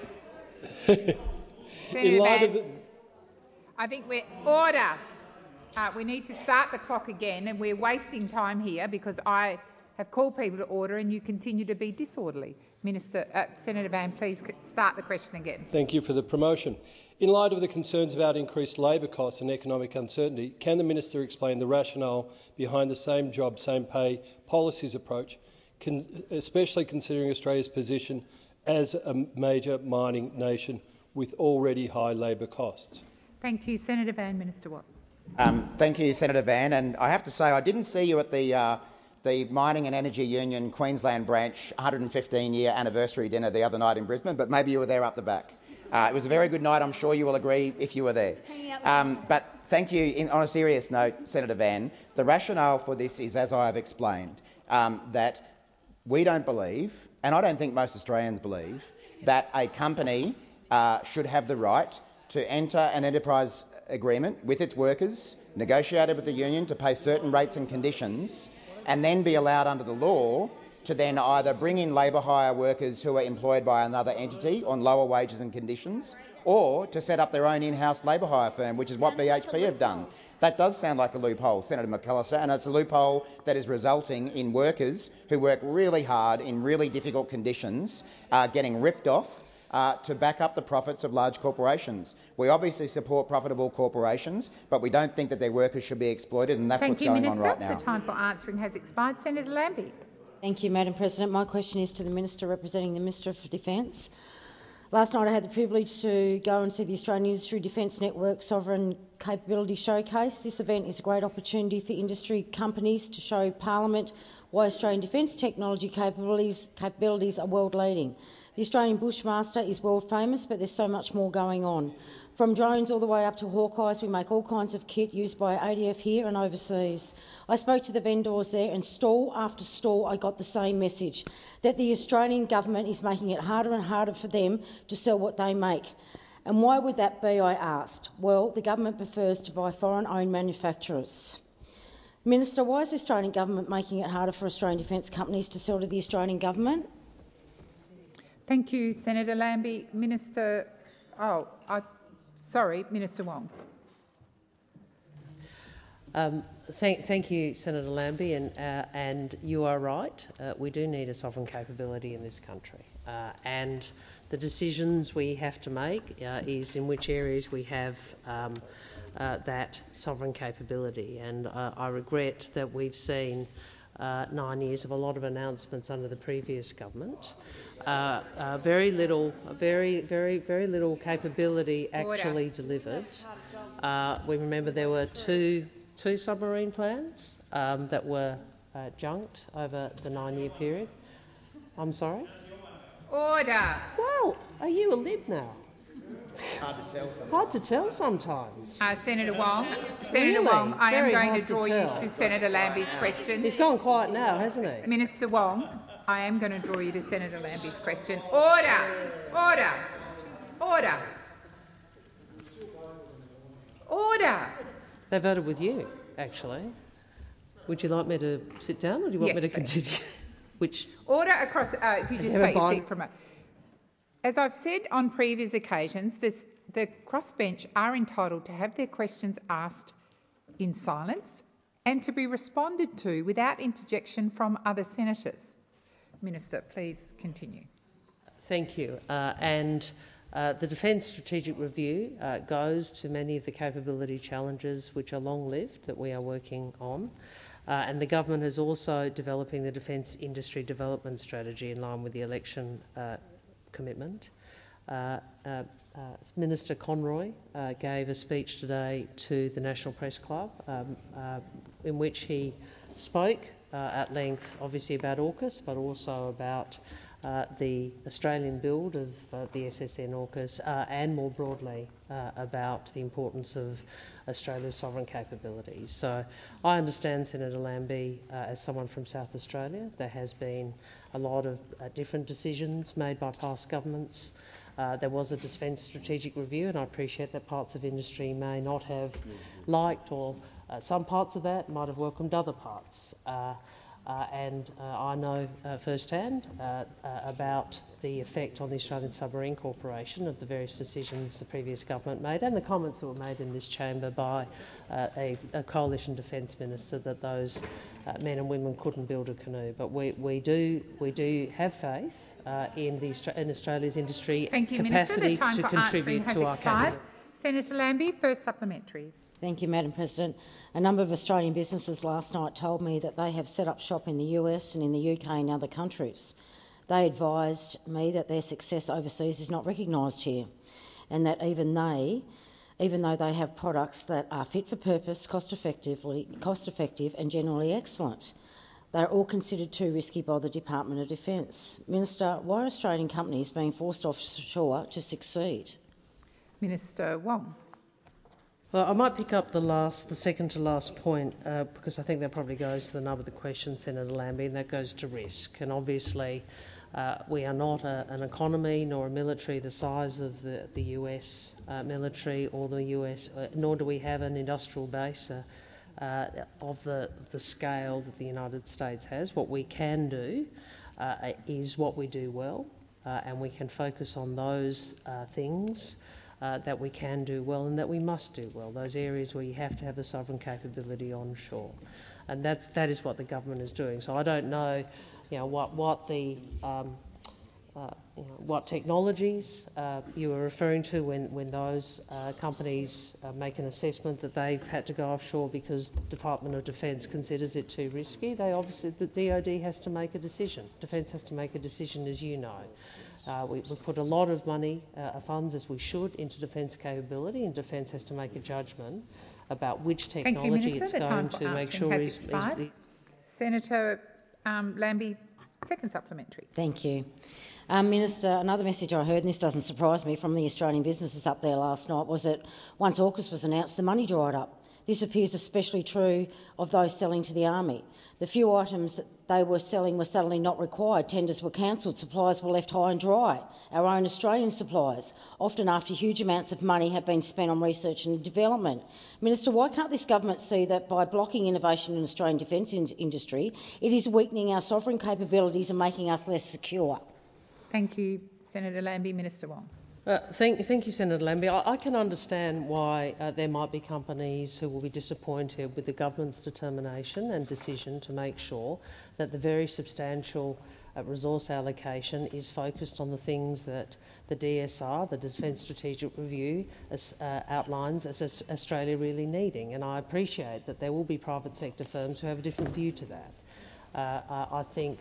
In light of the... I think we're... Order. We need to start the clock again, and we're wasting time here because I have called people to order and you continue to be disorderly. Senator Van, please start the question again. Thank you for the promotion. In light of the concerns about increased labour costs and economic uncertainty, can the minister explain the rationale behind the same job, same pay policies approach, especially considering Australia's position as a major mining nation with already high labour costs? Thank you. Senator Van. Minister Watt. Thank you, Senator Van. And I have to say I didn't see you at the Mining and Energy Union Queensland branch 115-year anniversary dinner the other night in Brisbane, but maybe you were there up the back. It was a very good night. I'm sure you will agree if you were there. But thank you. On a serious note, Senator Van, the rationale for this is, as I have explained, that we don't believe, and I don't think most Australians believe, that a company should have the right to enter an enterprise agreement with its workers, negotiated with the union to pay certain rates and conditions, and then be allowed under the law to then either bring in labour hire workers who are employed by another entity on lower wages and conditions, or to set up their own in-house labour hire firm, which is what BHP have done. That does sound like a loophole, Senator McAllister, and it's a loophole that is resulting in workers who work really hard in really difficult conditions getting ripped off to back up the profits of large corporations. We obviously support profitable corporations, but we don't think that their workers should be exploited, and that's what's going on right now. The time for answering has expired. Senator Lambie. Thank you, Madam President. My question is to the Minister representing the Minister for Defence. Last night I had the privilege to go and see the Australian Industry Defence Network Sovereign Capability Showcase. This event is a great opportunity for industry companies to show Parliament why Australian defence technology capabilities are world-leading. The Australian Bushmaster is world-famous, but there's so much more going on. From drones all the way up to Hawkeyes, we make all kinds of kit used by ADF here and overseas. I spoke to the vendors there, and stall after stall I got the same message, that the Australian government is making it harder and harder for them to sell what they make. And why would that be, I asked? Well, the government prefers to buy foreign-owned manufacturers. Minister, why is the Australian government making it harder for Australian defence companies to sell to the Australian government? Thank you, Senator Lambie. Minister Wong. Thank you, Senator Lambie, and you are right. We do need a sovereign capability in this country, and the decisions we have to make is in which areas we have that sovereign capability. And I regret that we've seen 9 years of a lot of announcements under the previous government. Very little capability actually delivered. We remember there were two submarine plans that were junked over the 9-year period. I'm sorry? Order. Well, are you a lib now? Hard to tell sometimes. Senator Wong. Really? Wong, I am Very going to hard to draw you tell. to Senator Lambie's question. He's gone quiet now, hasn't he? Minister Wong, I am going to draw you to Senator Lambie's question. Order! Order! Order! Order! They voted with you, actually. Would you like me to sit down, or do you want me to continue? Order across. If you just take your seat for a moment. As I've said on previous occasions, the crossbench are entitled to have their questions asked in silence and to be responded to without interjection from other senators. Minister, please continue. Thank you. The Defence Strategic Review goes to many of the capability challenges which are long-lived that we are working on. And the government is also developing the Defence Industry Development Strategy in line with the election commitment. Minister Conroy gave a speech today to the National Press Club in which he spoke at length, obviously about AUKUS, but also about the Australian build of the SSN AUKUS and more broadly about the importance of Australia's sovereign capabilities. So I understand, Senator Lambie, as someone from South Australia, there has been a lot of different decisions made by past governments. There was a Defence Strategic Review, and I appreciate that parts of industry may not have liked, or some parts of that might have welcomed other parts. I know firsthand about the effect on the Australian Submarine Corporation of the various decisions the previous government made, and the comments that were made in this chamber by a coalition defence minister that those men and women couldn't build a canoe. But we do have faith in Australia's industry capacity to contribute to our cabinet. Senator Lambie, first supplementary. Thank you, Madam President. A number of Australian businesses last night told me that they have set up shop in the US and in the UK and other countries. They advised me that their success overseas is not recognised here, and that even though they have products that are fit for purpose, cost-effective and generally excellent, they are all considered too risky by the Department of Defence. Minister, why are Australian companies being forced offshore to succeed? Minister Wong. Well, I might pick up the second to last point because I think that probably goes to the nub of the question, Senator Lambie, and that goes to risk. And obviously, we are not an economy nor a military the size of the US military or the US, nor do we have an industrial base of the scale that the United States has. What we can do is what we do well, and we can focus on those things that we can do well and that we must do well, those areas where you have to have a sovereign capability onshore. And that is what the government is doing. So I don't know, what technologies you are referring to when those companies make an assessment that they've had to go offshore because the Department of Defence considers it too risky. The DoD has to make a decision. Defence has to make a decision, as you know. We put a lot of money, funds as we should, into defence capability, and Defence has to make a judgment about which technology it's going to make sure is. Senator Lambie, second supplementary. Thank you. Minister, another message I heard, and this doesn't surprise me, from the Australian businesses up there last night was that once AUKUS was announced, the money dried up. This appears especially true of those selling to the Army. The few items they were selling were suddenly not required. Tenders were cancelled. Suppliers were left high and dry. Our own Australian suppliers, often after huge amounts of money have been spent on research and development. Minister, why can't this government see that by blocking innovation in the Australian defence industry, it is weakening our sovereign capabilities and making us less secure? Thank you, Senator Lambie. Minister Wong. Thank you, Senator Lambie. I can understand why there might be companies who will be disappointed with the government's determination and decision to make sure that the very substantial resource allocation is focused on the things that the DSR, the Defence Strategic Review, outlines as Australia really needing. And I appreciate that there will be private sector firms who have a different view to that. I think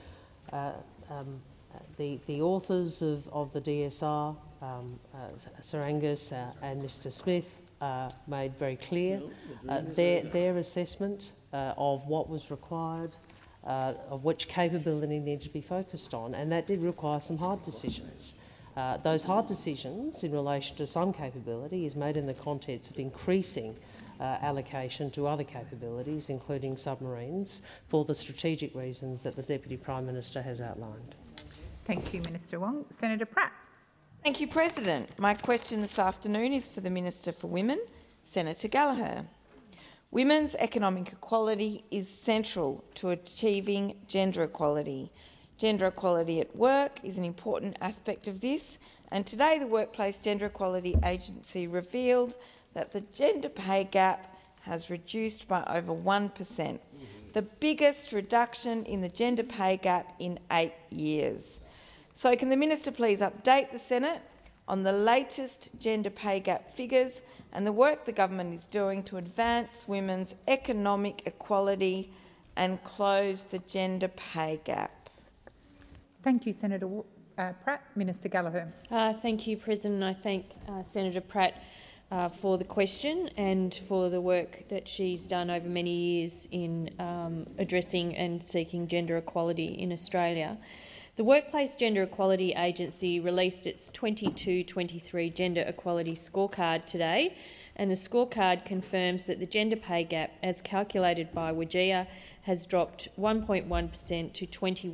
the authors of the DSR, Sir Angus and Mr Smith, made very clear their assessment of what was required, of which capability needed to be focused on, and that did require some hard decisions. Those hard decisions in relation to some capability is made in the context of increasing allocation to other capabilities, including submarines, for the strategic reasons that the Deputy Prime Minister has outlined. Thank you, Minister Wong. Senator Pratt. Thank you, President. My question this afternoon is for the Minister for Women, Senator Gallagher. Women's economic equality is central to achieving gender equality. Gender equality at work is an important aspect of this, and today the Workplace Gender Equality Agency revealed that the gender pay gap has reduced by over 1%, the biggest reduction in the gender pay gap in 8 years. So can the Minister please update the Senate on the latest gender pay gap figures and the work the government is doing to advance women's economic equality and close the gender pay gap? Thank you, Senator Pratt. Minister Gallagher. Thank you, President. I thank Senator Pratt for the question and for the work that she's done over many years in addressing and seeking gender equality in Australia. The Workplace Gender Equality Agency released its 22-23 Gender Equality Scorecard today, and the scorecard confirms that the gender pay gap, as calculated by WGEA, has dropped 1.1% to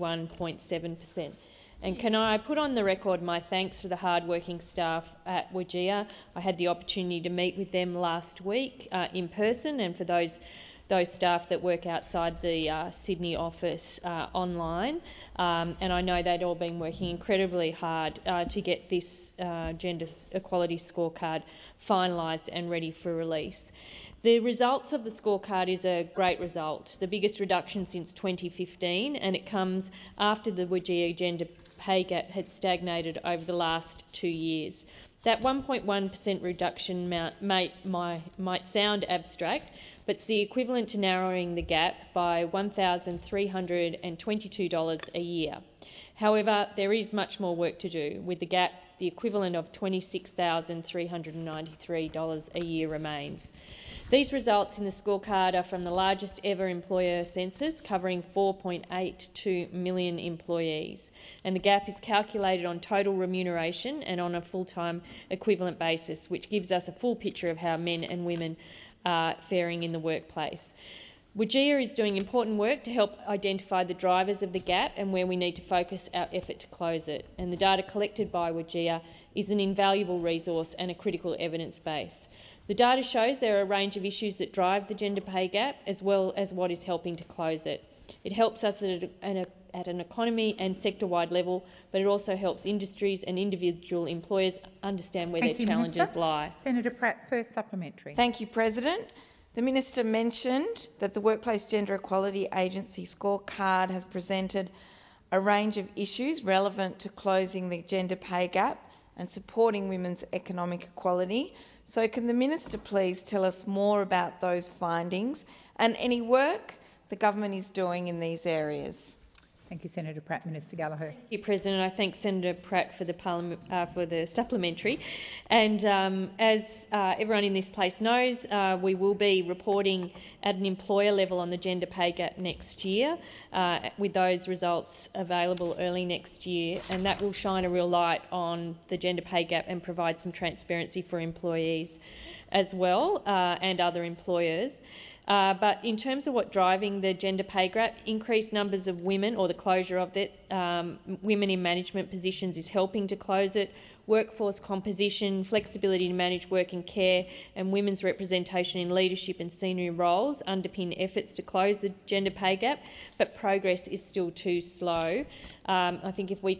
21.7%. And can I put on the record my thanks for the hard-working staff at WGEA. I had the opportunity to meet with them last week in person, and for those staff that work outside the Sydney office online. And I know they'd all been working incredibly hard to get this gender equality scorecard finalised and ready for release. The results of the scorecard is a great result, the biggest reduction since 2015, and it comes after the WGEA gender pay gap had stagnated over the last 2 years. That 1.1% reduction might sound abstract, but it's the equivalent to narrowing the gap by $1,322 a year. However, there is much more work to do, with the gap the equivalent of $26,393 a year remains. These results in the scorecard are from the largest ever employer census, covering 4.82 million employees, and the gap is calculated on total remuneration and on a full-time equivalent basis, which gives us a full picture of how men and women are faring in the workplace. WGEA is doing important work to help identify the drivers of the gap and where we need to focus our effort to close it, and the data collected by WGEA is an invaluable resource and a critical evidence base. The data shows there are a range of issues that drive the gender pay gap, as well as what is helping to close it. It helps us at an economy and sector-wide level, but it also helps industries and individual employers understand where their challenges lie. Senator Pratt, first supplementary. Thank you, President. The Minister mentioned that the Workplace Gender Equality Agency scorecard has presented a range of issues relevant to closing the gender pay gap and supporting women's economic equality. So can the Minister please tell us more about those findings and any work the government is doing in these areas? Thank you, Senator Pratt. Minister Gallagher. Thank you, President. I thank Senator Pratt for the supplementary. And as everyone in this place knows, we will be reporting at an employer level on the gender pay gap next year, with those results available early next year, and that will shine a real light on the gender pay gap and provide some transparency for employees as well, and other employers. But in terms of what's driving the gender pay gap, increased numbers of women, or the closure of it, women in management positions is helping to close it. Workforce composition, flexibility to manage work and care, and women's representation in leadership and senior roles underpin efforts to close the gender pay gap, but progress is still too slow. I think if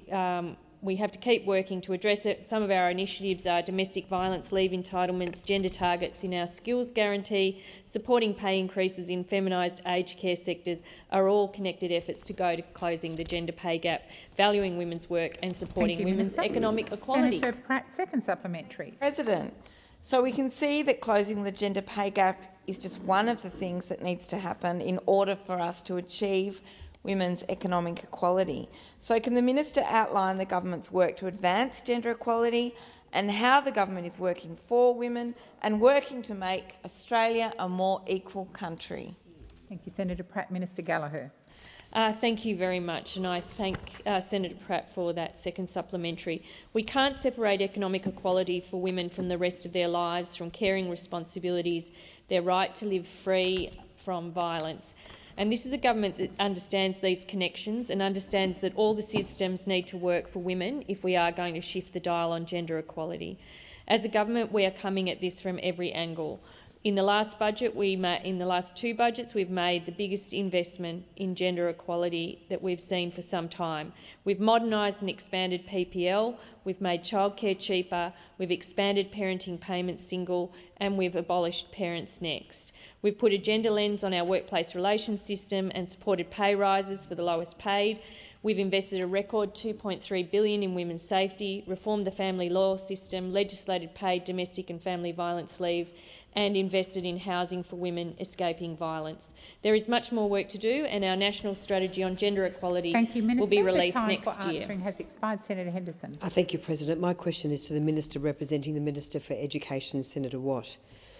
we have to keep working to address it. Some of our initiatives are domestic violence leave entitlements, gender targets in our skills guarantee, supporting pay increases in feminised aged care sectors are all connected efforts to go to closing the gender pay gap, valuing women's work and supporting women's economic equality. Senator Pratt, second supplementary. President, so we can see that closing the gender pay gap is just one of the things that needs to happen in order for us to achieve women's economic equality. So can the minister outline the government's work to advance gender equality and how the government is working for women and working to make Australia a more equal country? Thank you, Senator Pratt. Minister Gallagher. Thank you very much, and I thank Senator Pratt for that second supplementary. We can't separate economic equality for women from the rest of their lives, from caring responsibilities, their right to live free from violence. And this is a government that understands these connections and understands that all the systems need to work for women if we are going to shift the dial on gender equality. As a government, we are coming at this from every angle. In the last budget, in the last two budgets, we've made the biggest investment in gender equality that we've seen for some time. We've modernised and expanded PPL, we've made childcare cheaper, we've expanded parenting payments single, and we've abolished Parents Next. We've put a gender lens on our workplace relations system and supported pay rises for the lowest paid. We've invested a record $2.3 billion in women's safety, reformed the family law system, legislated paid domestic and family violence leave, and invested in housing for women escaping violence. There is much more work to do, and our national strategy on gender equality will be released next year. The time for answering has expired. Senator Henderson. Thank you, President. My question is to the Minister representing the Minister for Education, Senator Watt.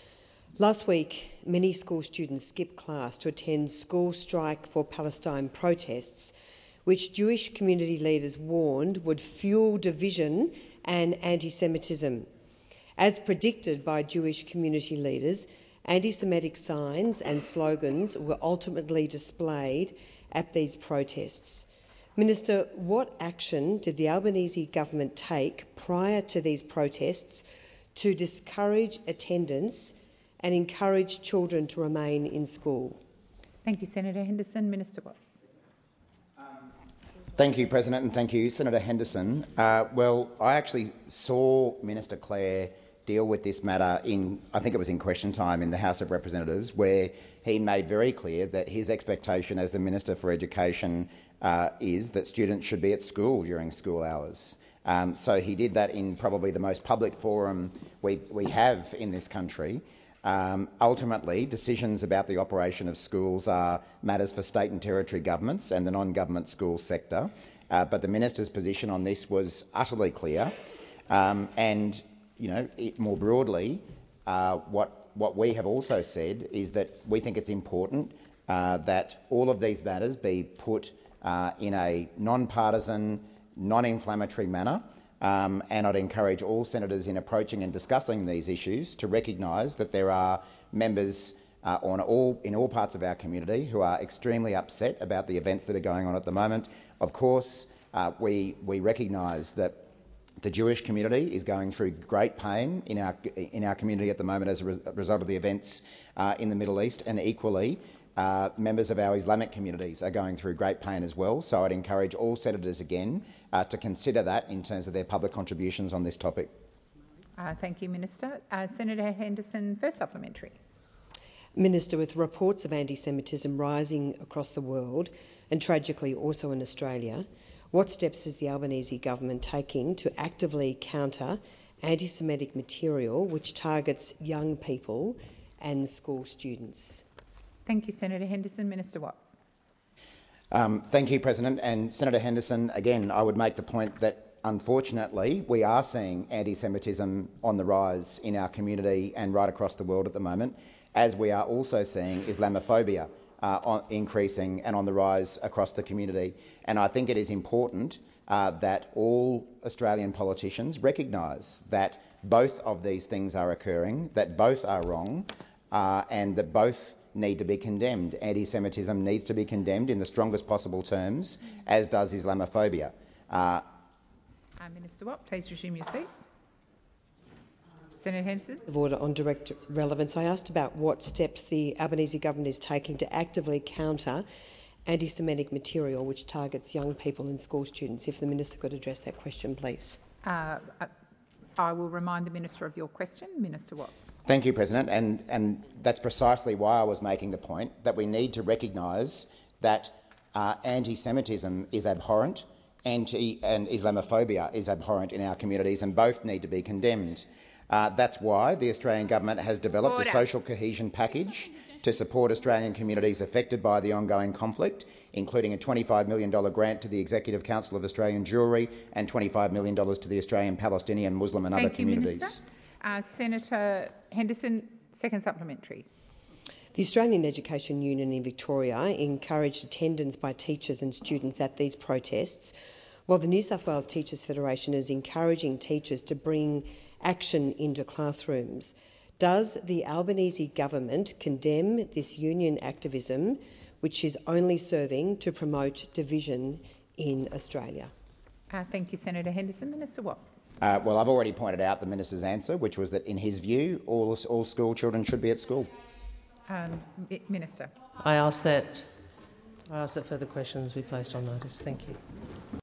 Last week, many school students skipped class to attend School Strike for Palestine protests, which Jewish community leaders warned would fuel division and anti-Semitism. As predicted by Jewish community leaders, anti-Semitic signs and slogans were ultimately displayed at these protests. Minister, what action did the Albanese government take prior to these protests to discourage attendance and encourage children to remain in school? Thank you, Senator Henderson. Minister Watt. Thank you, President, and thank you, Senator Henderson. Well, I actually saw Minister Clare deal with this matter I think it was in question time in the House of Representatives, where he made very clear that his expectation as the Minister for Education is that students should be at school during school hours. So he did that in probably the most public forum we have in this country. Ultimately, decisions about the operation of schools are matters for state and territory governments and the non-government school sector, but the minister's position on this was utterly clear. And, you know, more broadly, what we have also said is that we think it's important that all of these matters be put in a non-partisan, non-inflammatory manner. And I'd encourage all senators in approaching and discussing these issues to recognise that there are members in all parts of our community who are extremely upset about the events that are going on at the moment. Of course, we recognise that the Jewish community is going through great pain in our community at the moment as a result of the events in the Middle East, and equally, members of our Islamic communities are going through great pain as well. So I'd encourage all senators again to consider that in terms of their public contributions on this topic. Thank you, Minister. Senator Henderson, first supplementary. Minister, with reports of anti-Semitism rising across the world and tragically also in Australia, what steps is the Albanese government taking to actively counter anti-Semitic material which targets young people and school students? Thank you, Senator Henderson. Minister Watt. Thank you, President. And Senator Henderson, again, I would make the point that unfortunately we are seeing anti-Semitism on the rise in our community and right across the world at the moment, as we are also seeing Islamophobia increasing and on the rise across the community. And I think it is important that all Australian politicians recognise that both of these things are occurring, that both are wrong, and that both need to be condemned. Anti-Semitism needs to be condemned in the strongest possible terms, as does Islamophobia. Minister Watt, please resume your seat. Senator Henderson. Of order on direct relevance. I asked about what steps the Albanese government is taking to actively counter anti-Semitic material which targets young people and school students. If the minister could address that question, please. I will remind the minister of your question. Minister Watt. Thank you, President, and that's precisely why I was making the point that we need to recognise that anti-Semitism is abhorrent, and Islamophobia is abhorrent in our communities, and both need to be condemned. That's why the Australian government has developed a social cohesion package to support Australian communities affected by the ongoing conflict, including a $25 million grant to the Executive Council of Australian Jewry and $25 million to the Australian Palestinian, Muslim and other communities. Senator Henderson, second supplementary. The Australian Education Union in Victoria encouraged attendance by teachers and students at these protests, while the New South Wales Teachers Federation is encouraging teachers to bring action into classrooms. Does the Albanese government condemn this union activism, which is only serving to promote division in Australia? Thank you, Senator Henderson. Minister Watt. Well, I've already pointed out the minister's answer, which was that, in his view, all school children should be at school. Minister. I ask that further questions be placed on notice. Thank you.